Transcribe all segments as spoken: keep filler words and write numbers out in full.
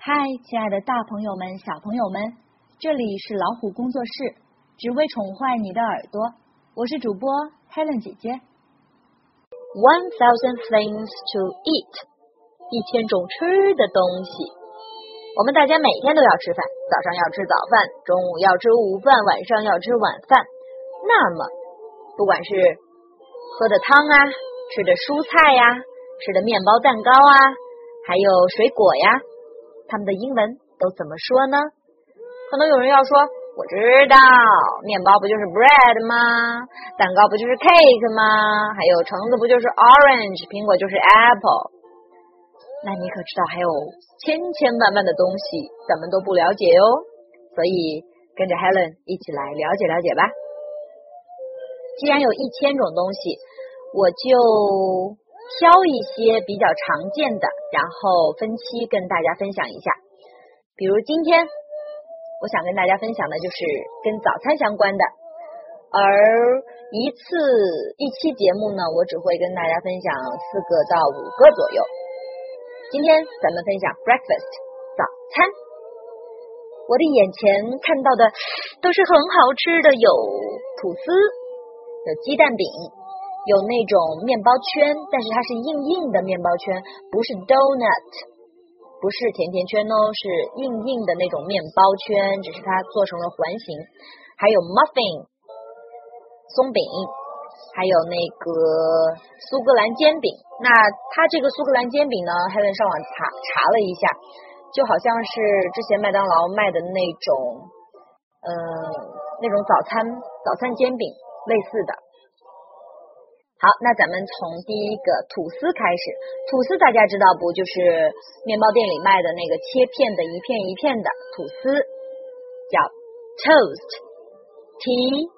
嗨，亲爱的大朋友们、小朋友们，这里是老虎工作室，只为宠坏你的耳朵。我是主播 Helen 姐姐。 One thousand things to eat， 一千种吃的东西。我们大家每天都要吃饭，早上要吃早饭，中午要吃午饭，晚上要吃晚饭。那么，不管是喝的汤啊，吃的蔬菜呀，吃的面包蛋糕啊，还有水果呀，他们的英文都怎么说呢？可能有人要说，我知道，面包不就是 bread 吗？蛋糕不就是 cake 吗？还有橙子不就是 orange， 苹果就是 apple。那你可知道还有千千万万的东西咱们都不了解哟，所以跟着 Helen 一起来了解了解吧。既然有一千种东西，我就挑一些比较常见的，然后分期跟大家分享一下。比如今天我想跟大家分享的就是跟早餐相关的，而一次一期节目呢，我只会跟大家分享四个到五个左右。今天咱们分享 breakfast 早餐，我的眼前看到的都是很好吃的，有吐司，有鸡蛋饼，有那种面包圈，但是它是硬硬的面包圈，不是 donut， 不是甜甜圈哦，是硬硬的那种面包圈，只是它做成了环形。还有 muffin 松饼，还有那个苏格兰煎饼。那它这个苏格兰煎饼呢 Helen 上网查查了一下，就好像是之前麦当劳卖的那种呃那种早餐早餐煎饼类似的。好，那咱们从第一个吐司开始。吐司大家知道不，就是面包店里卖的那个切片的一片一片的吐司，叫 toast， T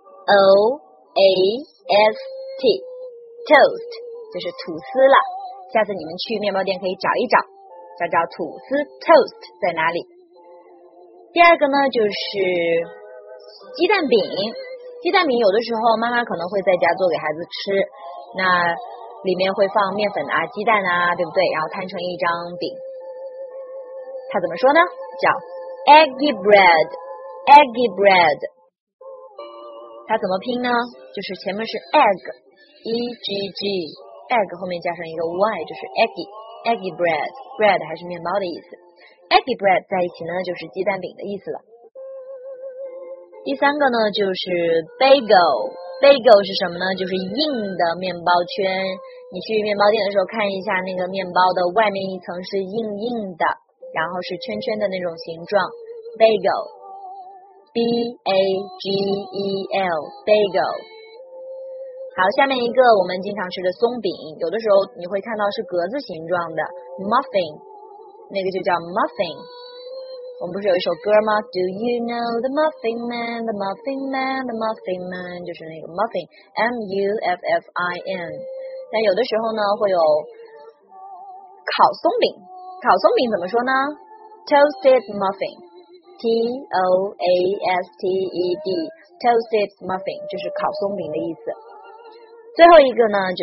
O A S T， toast 就是吐司了。下次你们去面包店可以找一找，找找吐司 toast 在哪里。第二个呢就是鸡蛋饼。鸡蛋饼有的时候妈妈可能会在家做给孩子吃，那里面会放面粉啊、鸡蛋啊，对不对？然后摊成一张饼。它怎么说呢？叫 eggy bread， eggy bread。它怎么拼呢？就是前面是 egg， E G G， egg 后面加上一个 y， 就是 eggy， eggy bread， bread 还是面包的意思。eggy bread 在一起呢，就是鸡蛋饼的意思了。第三个呢就是 bagel， bagel 是什么呢？就是硬的面包圈。你去面包店的时候看一下，那个面包的外面一层是硬硬的，然后是圈圈的那种形状。bagel， B A G E L， bagel。好，下面一个我们经常吃的松饼，有的时候你会看到是格子形状的 muffin， 那个就叫 muffin。我们不是有一首歌吗？ Do you know the muffin man, the muffin man, the muffin man， 就是那个 muffin M U F F I N。 但有的时候呢会有烤松饼，烤松饼怎么说呢？ Toasted muffin， T O A S T E D， Toasted muffin 就是烤松饼的意思。最后一个呢就是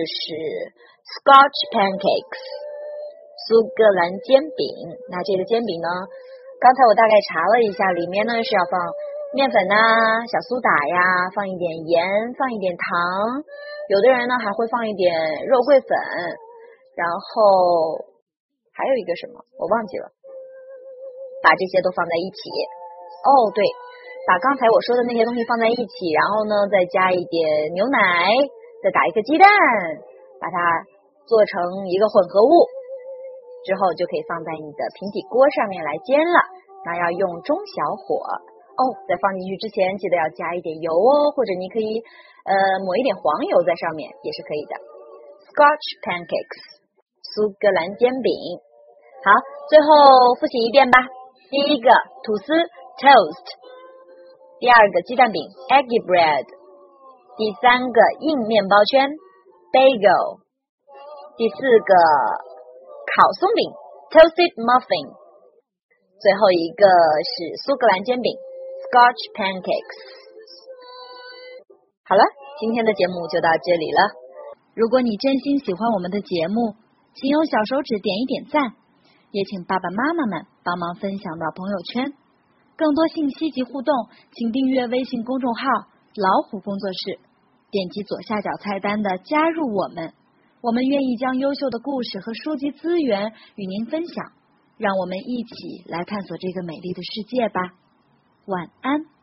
Scotch pancakes， 苏格兰煎饼。那这个煎饼呢，刚才我大概查了一下，里面呢是要放面粉啊、小苏打呀，放一点盐，放一点糖，有的人呢还会放一点肉桂粉，然后还有一个什么我忘记了，把这些都放在一起。哦对，把刚才我说的那些东西放在一起，然后呢再加一点牛奶，再打一个鸡蛋，把它做成一个混合物之后，就可以放在你的平底锅上面来煎了。那要用中小火哦，在放进去之前记得要加一点油哦，或者你可以呃抹一点黄油在上面也是可以的。 Scotch pancakes， 苏格兰煎饼。好，最后复习一遍吧。第一个吐司 toast， 第二个鸡蛋饼 eggy bread， 第三个硬面包圈 bagel， 第四个烤松饼 toasted muffin， 最后一个是苏格兰煎饼 Scotch pancakes。 好了，今天的节目就到这里了。 如果你真心喜欢我们的节目，请用小手指点一点赞， 也请爸爸妈妈们帮忙分享到朋友圈。更多信息及互动，请订阅微信公众号老虎工作室，点击左下角菜单的加入我们，我们愿意将优秀的故事和书籍资源与您分享，让我们一起来探索这个美丽的世界吧。晚安。